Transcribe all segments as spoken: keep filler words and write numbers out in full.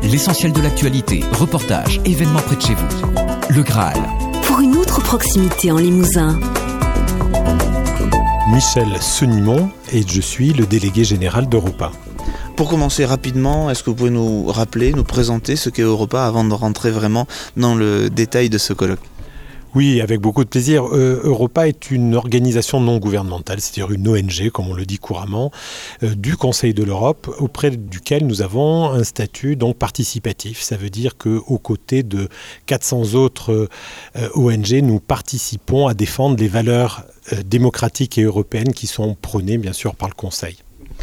L'essentiel de l'actualité, reportages, événements près de chez vous. Le Graal. Pour une autre proximité en Limousin. Michel Senimont et je suis le délégué général d'Europa. Pour commencer rapidement, est-ce que vous pouvez nous rappeler, nous présenter ce qu'est Europa avant de rentrer vraiment dans le détail de ce colloque ? Oui, avec beaucoup de plaisir. Euh, Europa est une organisation non gouvernementale, c'est-à-dire une O N G, comme on le dit couramment, euh, du Conseil de l'Europe, auprès duquel nous avons un statut donc participatif. Ça veut dire qu'aux côtés de quatre cents autres euh, O N G, nous participons à défendre les valeurs euh, démocratiques et européennes qui sont prônées, bien sûr, par le Conseil.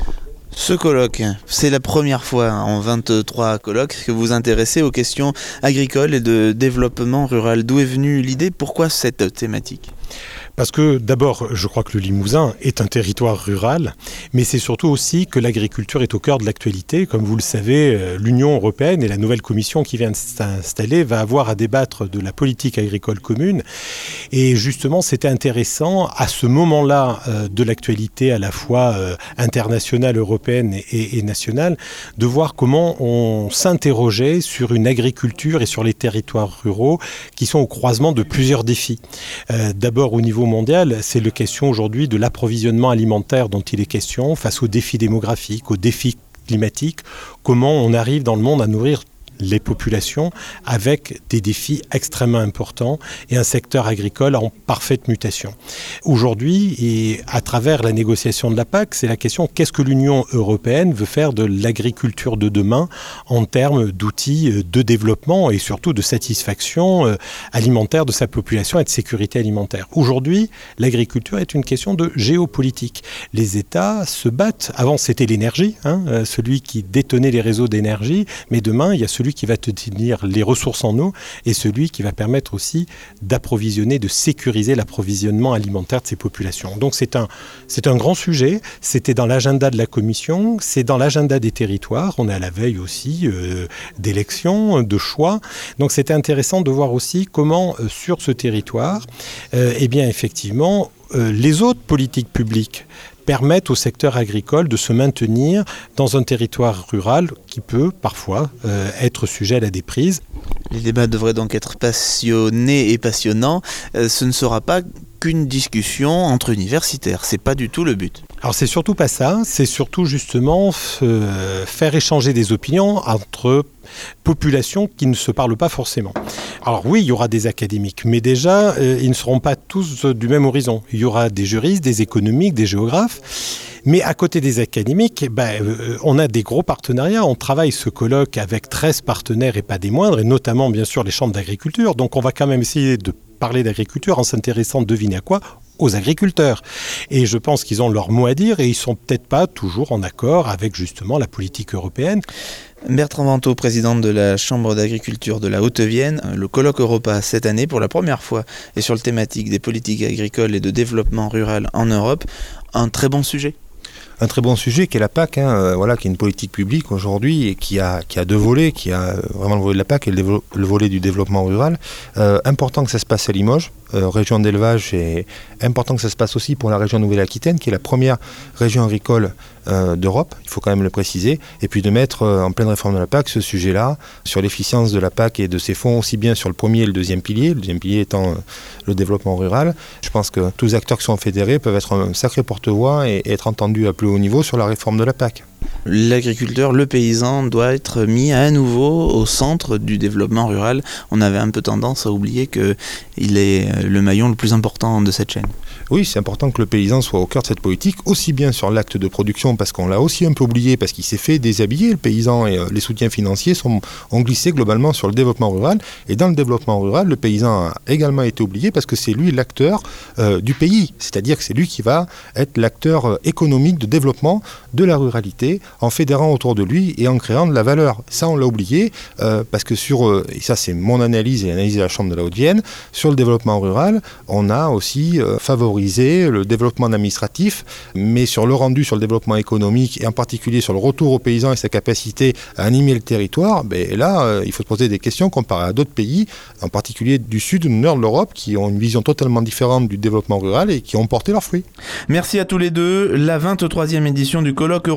Ce colloque, c'est la première fois en vingt-trois colloques que vous vous intéressez aux questions agricoles et de développement rural. D'où est venue l'idée ? Pourquoi cette thématique ? Parce que d'abord, je crois que le Limousin est un territoire rural, mais c'est surtout aussi que l'agriculture est au cœur de l'actualité. Comme vous le savez, l'Union européenne et la nouvelle commission qui vient de s'installer va avoir à débattre de la politique agricole commune. Et justement, c'était intéressant à ce moment-là euh, de l'actualité à la fois euh, internationale, européenne et, et, et nationale, de voir comment on s'interrogeait sur une agriculture et sur les territoires ruraux qui sont au croisement de plusieurs défis. Euh, d'abord au niveau mondial, c'est la question aujourd'hui de l'approvisionnement alimentaire dont il est question face aux défis démographiques, aux défis climatiques, comment on arrive dans le monde à nourrir les populations avec des défis extrêmement importants et un secteur agricole en parfaite mutation. Aujourd'hui, et à travers la négociation de la P A C, c'est la question qu'est-ce que l'Union européenne veut faire de l'agriculture de demain en termes d'outils de développement et surtout de satisfaction alimentaire de sa population et de sécurité alimentaire. Aujourd'hui, l'agriculture est une question de géopolitique. Les États se battent. Avant, c'était l'énergie, hein, celui qui détenait les réseaux d'énergie, mais demain, il y a celui qui va tenir les ressources en eau et celui qui va permettre aussi d'approvisionner, de sécuriser l'approvisionnement alimentaire de ces populations. Donc c'est un, c'est un grand sujet, c'était dans l'agenda de la Commission, c'est dans l'agenda des territoires, on est à la veille aussi euh, d'élections, de choix. Donc c'était intéressant de voir aussi comment euh, sur ce territoire, euh, eh bien effectivement, euh, les autres politiques publiques permettent au secteur agricole de se maintenir dans un territoire rural qui peut parfois euh, être sujet à la déprise. Les débats devraient donc être passionnés et passionnants. Euh, ce ne sera pas qu'une discussion entre universitaires, c'est pas du tout le but. Alors c'est surtout pas ça, c'est surtout justement euh, faire échanger des opinions entre populations qui ne se parlent pas forcément. Alors oui, il y aura des académiques, mais déjà, euh, ils ne seront pas tous euh, du même horizon. Il y aura des juristes, des économiques, des géographes. Mais à côté des académiques, ben, euh, on a des gros partenariats. On travaille ce colloque avec treize partenaires et pas des moindres, et notamment bien sûr les chambres d'agriculture. Donc on va quand même essayer de parler d'agriculture en s'intéressant, devinez à quoi ? Aux agriculteurs. Et je pense qu'ils ont leur mot à dire et ils ne sont peut-être pas toujours en accord avec justement la politique européenne. Bertrand Vanteau, président de la Chambre d'agriculture de la Haute-Vienne, le colloque Europa cette année pour la première fois est sur le thématique des politiques agricoles et de développement rural en Europe. Un très bon sujet. Un très bon sujet qui est la P A C, hein, euh, voilà, qui est une politique publique aujourd'hui et qui a, qui a deux volets, qui a vraiment le volet de la P A C et le, dévo- le volet du développement rural. Euh, important que ça se passe à Limoges, euh, région d'élevage, et important que ça se passe aussi pour la région Nouvelle-Aquitaine, qui est la première région agricole euh, d'Europe, il faut quand même le préciser, et puis de mettre euh, en pleine réforme de la P A C ce sujet-là, sur l'efficience de la P A C et de ses fonds, aussi bien sur le premier et le deuxième pilier, le deuxième pilier étant euh, le développement rural. Je pense que tous les acteurs qui sont fédérés peuvent être un sacré porte-voix et, et être entendus à plus haut niveau sur la réforme de la P A C. L'agriculteur, le paysan doit être mis à nouveau au centre du développement rural. On avait un peu tendance à oublier qu'il est le maillon le plus important de cette chaîne. Oui, c'est important que le paysan soit au cœur de cette politique, aussi bien sur l'acte de production, parce qu'on l'a aussi un peu oublié, parce qu'il s'est fait déshabiller, le paysan, et euh, les soutiens financiers sont, ont glissé globalement sur le développement rural. Et dans le développement rural, le paysan a également été oublié, parce que c'est lui l'acteur euh, du pays. C'est-à-dire que c'est lui qui va être l'acteur euh, économique de développement de la ruralité, en fédérant autour de lui et en créant de la valeur. Ça, on l'a oublié, euh, parce que sur, euh, et ça c'est mon analyse et l'analyse de la Chambre de la Haute-Vienne, sur le développement rural, on a aussi euh, favorisé le développement administratif, mais sur le rendu, sur le développement économique, et en particulier sur le retour aux paysans et sa capacité à animer le territoire, ben là, euh, il faut se poser des questions comparé à d'autres pays, en particulier du sud ou du nord de l'Europe, qui ont une vision totalement différente du développement rural et qui ont porté leurs fruits. Merci à tous les deux. La vingt-troisième édition du colloque Europa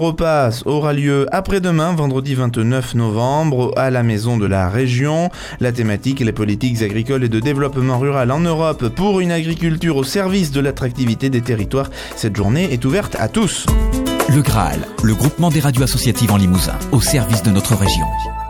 Europass aura lieu après-demain, vendredi vingt-neuf novembre, à la Maison de la Région. La thématique est les politiques agricoles et de développement rural en Europe pour une agriculture au service de l'attractivité des territoires. Cette journée est ouverte à tous. Le Graal, le groupement des radios associatives en Limousin, au service de notre région.